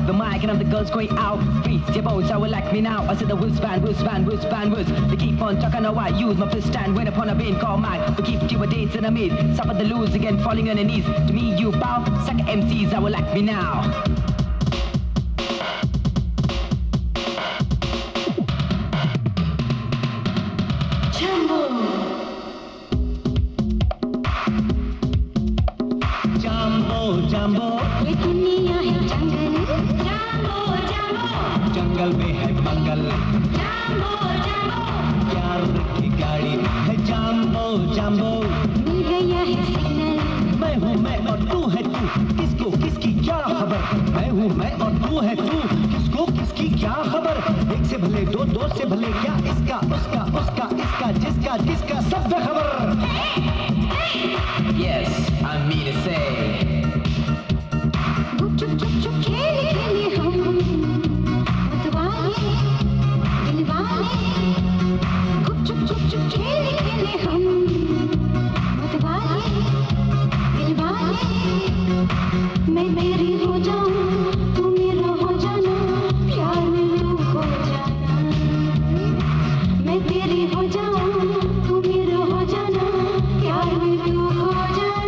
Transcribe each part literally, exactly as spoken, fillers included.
the mic and I'm the girls going out. Freeze your bones, I will like me now. I said the whiz-band, whiz-band, whiz-band, whiz. They keep on talking, now I use my fist stand. When upon a bean call mine, we keep you a dates in the mid. Suffer the lose again, falling on the knees. To me you bow, suck M Cs, I will like me now. जाम्बो, ये दुनिया है जंगल। जाम्बो जाम्बो, जंगल में है मंगल। जाम्बो जाम्बो, प्यार की गाड़ी है। जाम्बो जाम्बो, मिल गया है सिग्नल। मैं हूँ मैं और तू है तू, किसको किसकी क्या खबर। मैं हूँ मैं और तू है तू, किसको किसकी क्या खबर। एक से भले दो, दो से भले क्या, इसका उसका उसका इसका जिसका जिसका सब खबर। Yes, I mean to say. चुप चुप चुप खेल खेले हम, मतवाले दिलवाले। चुप चुप चुप चुप खेल खेले हम, मतवाले दिलवाले। मैं तेरी हो जाऊं, तू मेरा हो जाना, प्यार में तू खो जाना। मैं तेरी हो जाऊं, तू मेरा हो जाना, प्यार में तू खो जाना।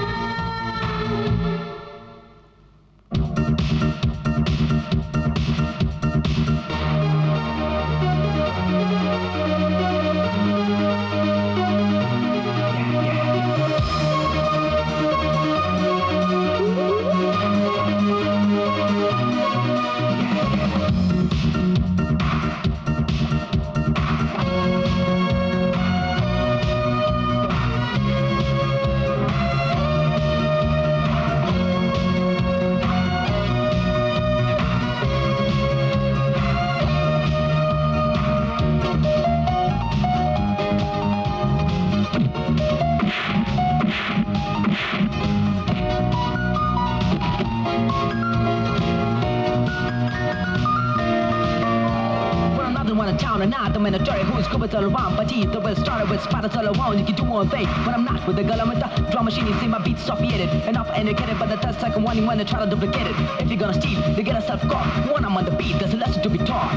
I'm in a joy who's good with all around, but either way started with spotters all around. You can do one thing, but I'm not with the girl. I'm with the drum machine. You see my beats sophisticated enough and they get it, but the test like I'm wanting when they try to duplicate it. If you're gonna steal, they get a self caught. When I'm on the beat, there's a lesson to be taught.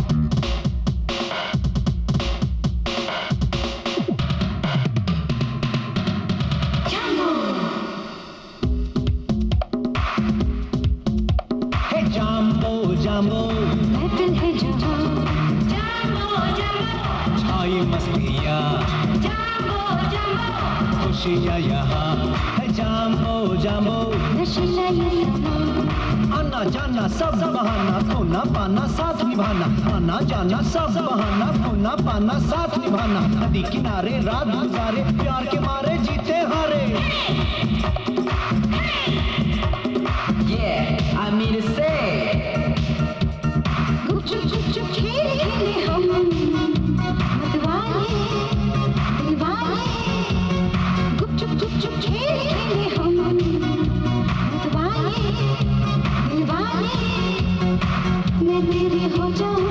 जाम्बो, महफिल है जहाँ। जाम्बो जाम्बो, छाई मस्तियाँ। जाम्बो जाम्बो, खुशियाँ यहाँ है। जाम्बो जाम्बो, नशीला ये समा। आना जाना सब बहाना, खोना पाना साथ निभाना। आना जाना सब बहाना, खोना पाना साथ निभाना। नदी किनारे रात गुजारे, प्यार के मारे जीते हारे। Yeah, I mean to say. चुप चुप चुप खेल खेले हम, मतवाले दिलवाले। गुप चुप चुप चुप खेल खेले हम, मतवाले दिलवाले। मैं तेरी हो जाऊं।